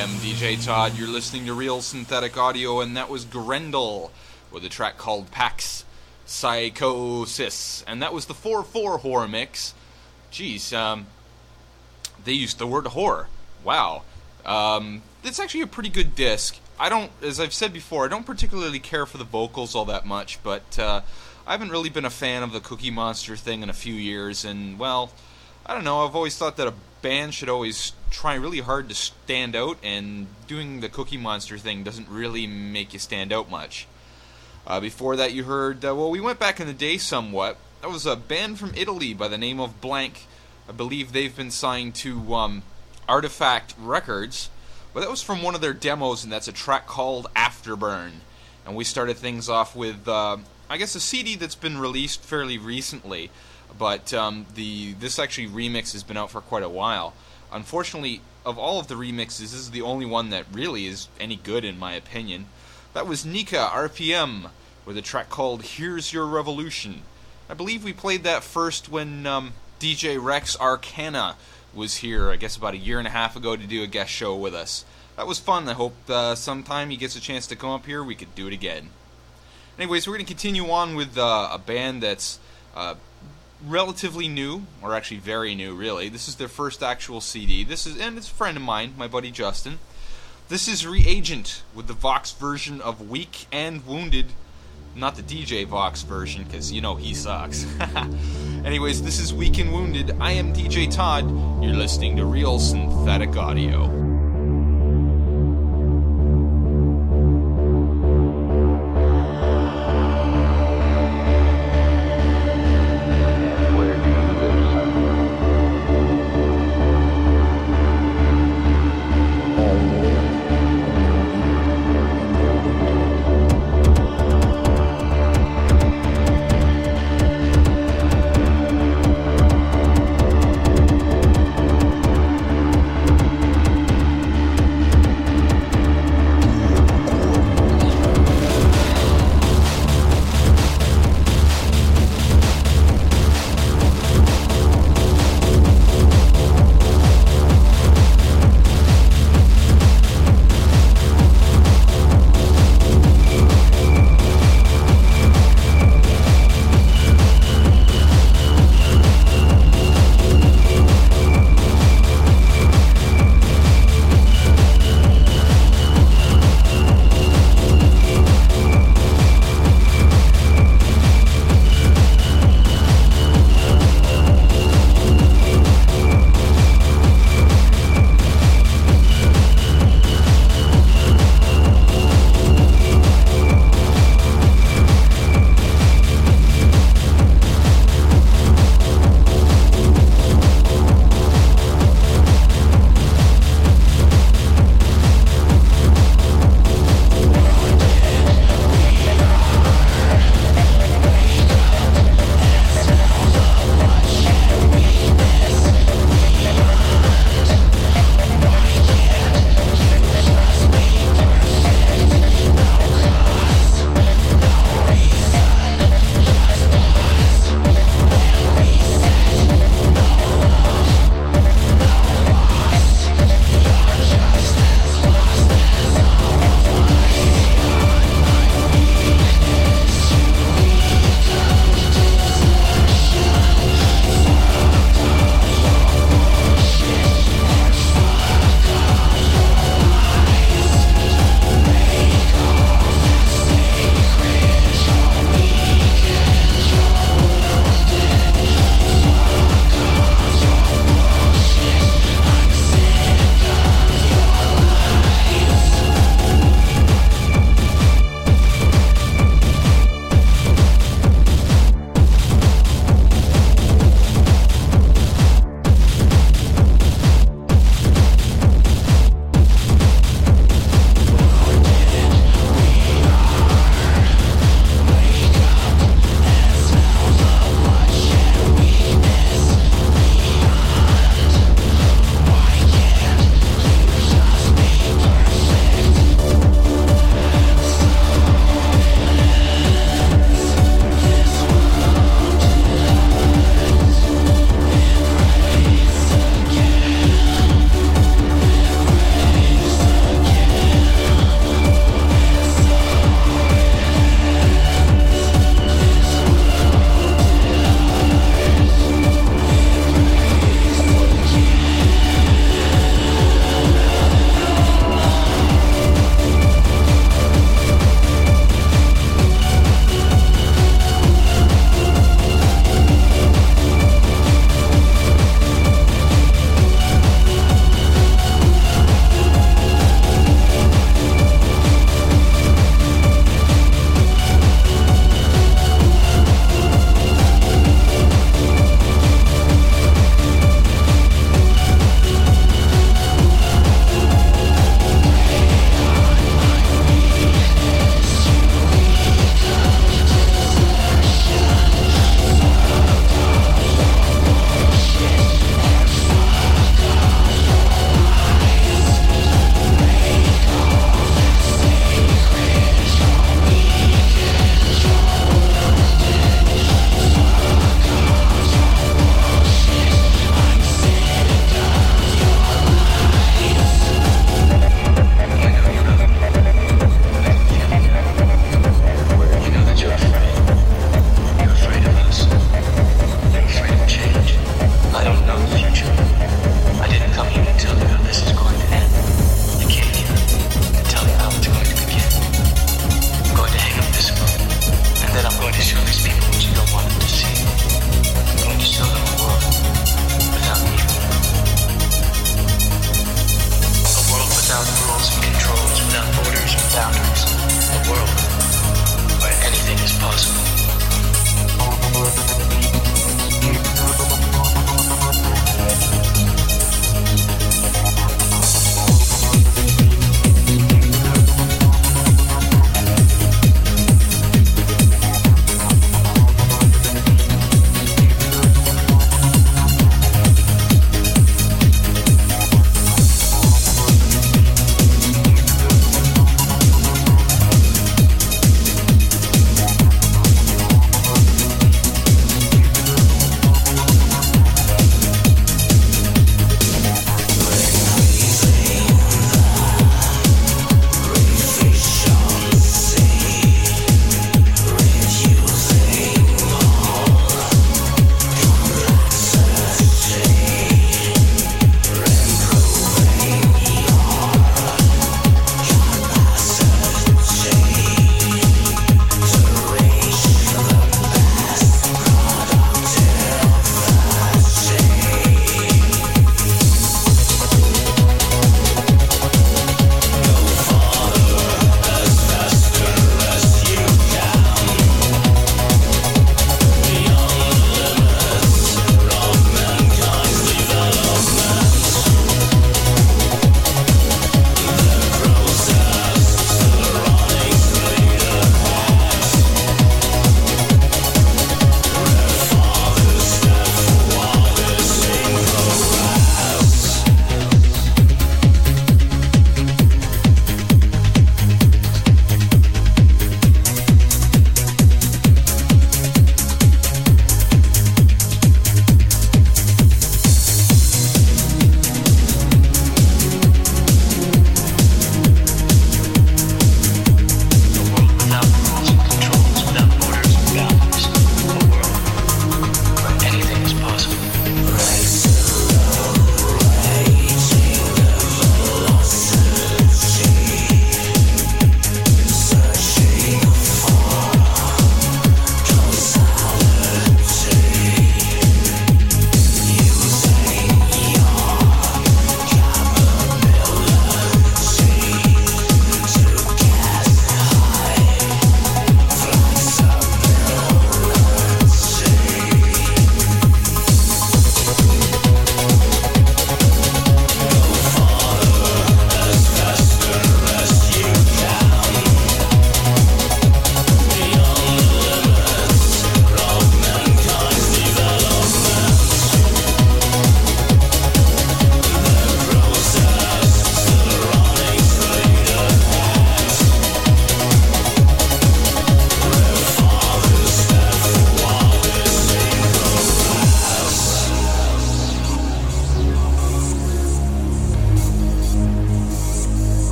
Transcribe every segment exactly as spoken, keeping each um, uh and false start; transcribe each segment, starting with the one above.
am D J Todd. You're listening to Real Synthetic Audio, and that was Grendel with a track called Pax Psychosis. And that was the four four horror mix. Jeez, um, they used the word horror. Wow. Um, it's actually a pretty good disc. I don't, as I've said before, I don't particularly care for the vocals all that much, but uh, I haven't really been a fan of the Cookie Monster thing in a few years, and, well, I don't know, I've always thought that a band should always try really hard to stand out, and doing the Cookie Monster thing doesn't really make you stand out much. Uh, before that you heard, uh, well, we went back in the day somewhat. That was a band from Italy by the name of Blank. I believe they've been signed to um, Artifact Records, but that was from one of their demos, and that's a track called Afterburn. And we started things off with, uh, I guess, a C D that's been released fairly recently, but um, the this actually remix has been out for quite a while. Unfortunately, of all of the remixes, this is the only one that really is any good in my opinion. That was Nika R P M with a track called Here's Your Revolution. I believe we played that first when um, D J Rex Arcana was here, I guess about a year and a half ago, to do a guest show with us. That was fun. I hope uh, sometime he gets a chance to come up here, we could do it again. Anyways, we're going to continue on with uh, a band that's uh, relatively new, or actually very new, really. This is their first actual C D. This is, and it's a friend of mine, my buddy Justin. This is Reagent with the Vox version of Weak and Wounded. Not the D J Vox version, because you know he sucks. Anyways, this is Weak and Wounded. I am D J Todd. You're listening to Real Synthetic Audio.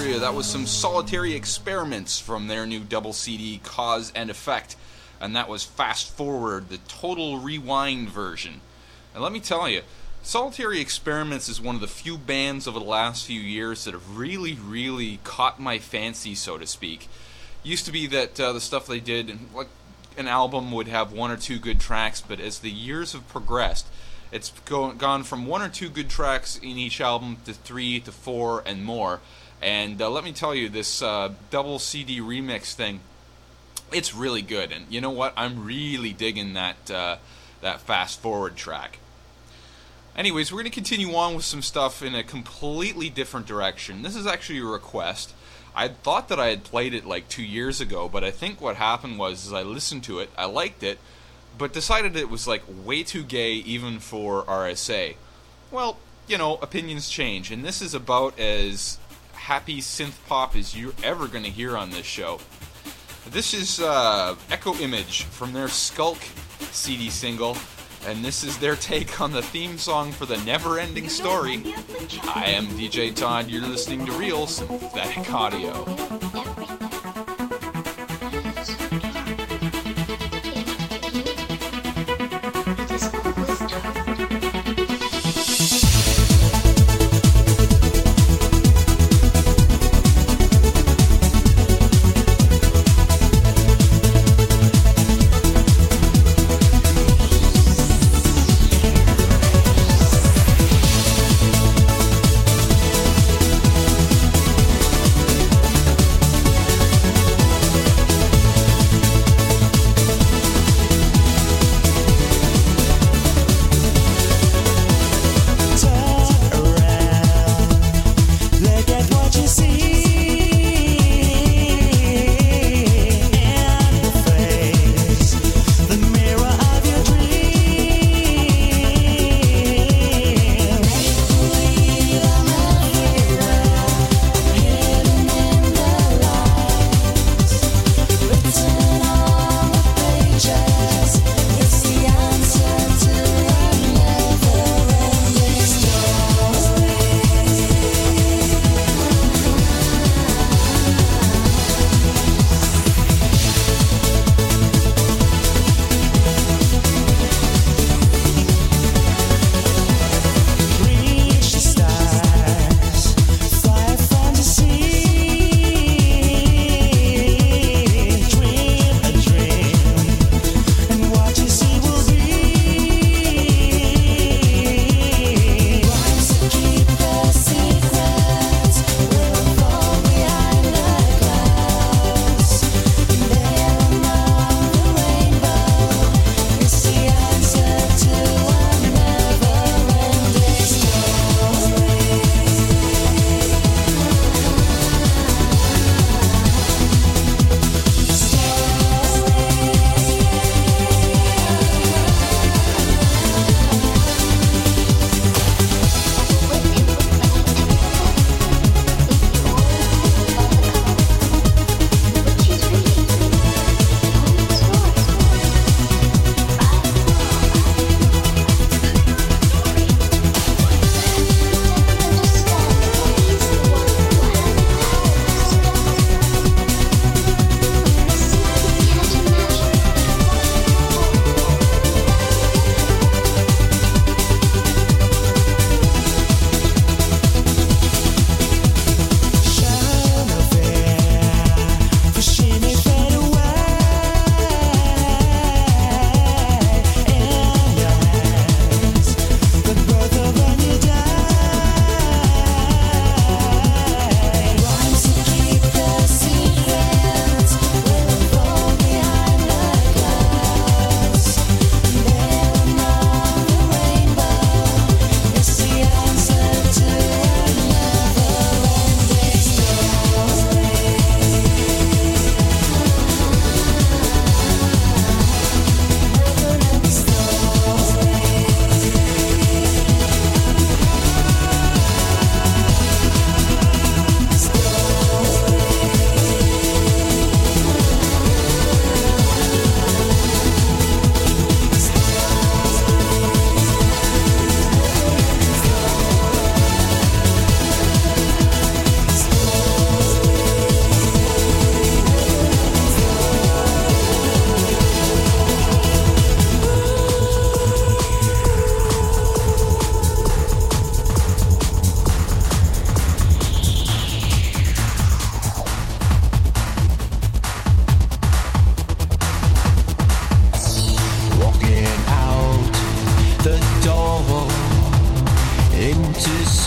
you that was some Solitary Experiments from their new double C D, Cause and Effect. And that was Fast Forward, the Total Rewind version. And let me tell you, Solitary Experiments is one of the few bands over the last few years that have really, really caught my fancy, so to speak. Used to be that uh, the stuff they did, like an album would have one or two good tracks, but as the years have progressed, it's go- gone from one or two good tracks in each album to three to four and more. And uh, let me tell you, this uh, double C D remix thing, it's really good. And you know what? I'm really digging that uh, that Fast Forward track. Anyways, we're going to continue on with some stuff in a completely different direction. This is actually a request. I thought that I had played it like two years ago, but I think what happened was is I listened to it, I liked it, but decided it was like way too gay even for R S A. Well, you know, opinions change, and this is about as happy synth pop as you're ever going to hear on this show. This is uh, Echo Image from their Skulk C D single, and this is their take on the theme song for the Never-Ending Story. I am D J Todd, you're listening to Real Synthetic Audio.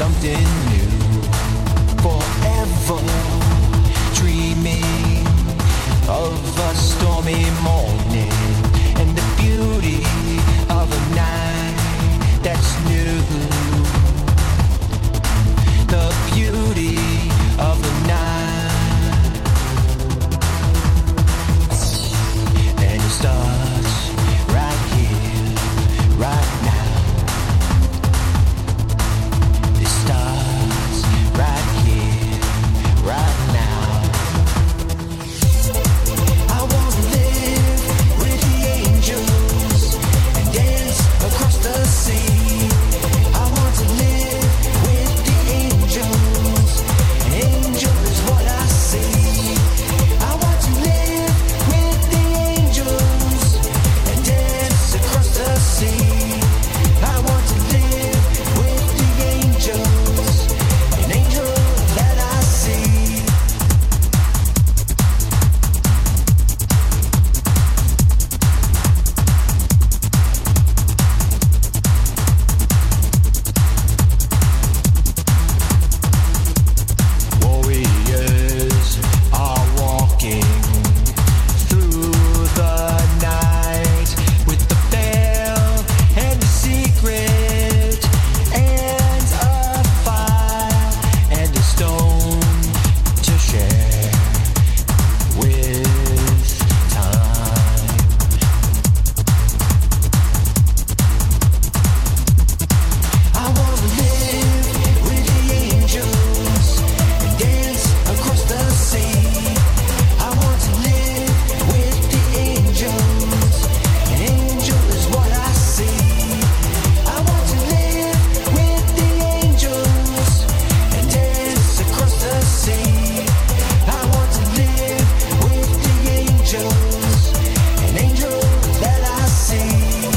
something new. Forever dreaming of a stormy morning and the beauty of a night that's new. The beauty of the night, and it starts right here, right now. It starts right here, right now. I wanna live with the angels and dance across the sea. I want to live with the angels. An angel is what I see. I want to live with the angels and dance across the sea. I want to live with the angels. An angel that I see. Warriors are walking through the night with the veil and the secret and a fire and a stone to share with time. I want to live with the angels and dance across the sea. I want to live with the angels. An angel is what I see. I want to live with the angels and dance across the sea. I want to live with the angels. An angel that I see.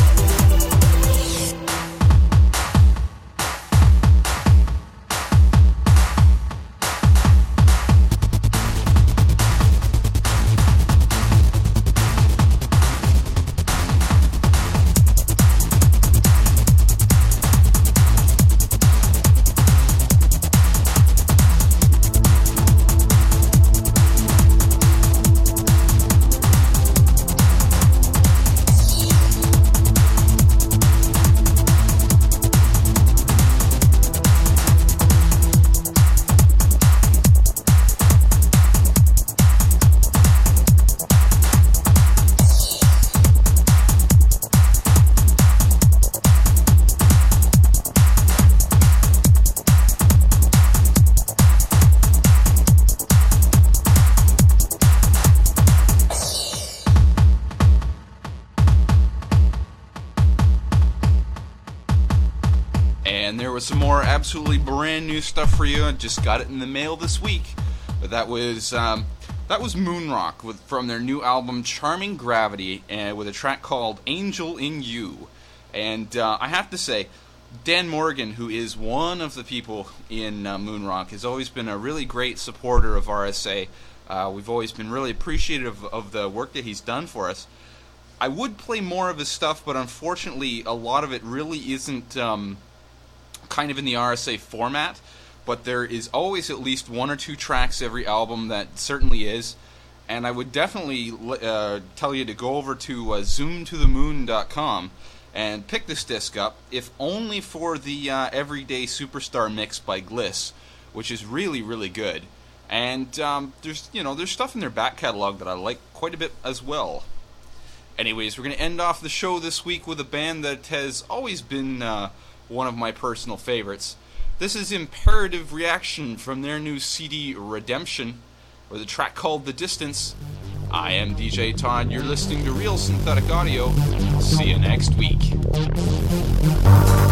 And there was some more absolutely brand new stuff for you. I just got it in the mail this week. But that was um, that was Moonrock with from their new album Charming Gravity, and with a track called Angel in You. And uh, I have to say, Dan Morgan, who is one of the people in uh, Moonrock, has always been a really great supporter of R S A. Uh, we've always been really appreciative of the work that he's done for us. I would play more of his stuff, but unfortunately, a lot of it really isn't um, kind of in the R S A format. But there is always at least one or two tracks every album that certainly is. And I would definitely uh, tell you to go over to uh, zoom to the moon dot com and pick this disc up, if only for the uh, Everyday Superstar mix by Gliss, which is really, really good. And um, there's, you know, there's stuff in their back catalog that I like quite a bit as well. Anyways, we're going to end off the show this week with a band that has always been uh, one of my personal favorites. This is Imperative Reaction from their new C D Redemption, with a track called The Distance. I am D J Todd, you're listening to Real Synthetic Audio. See you next week.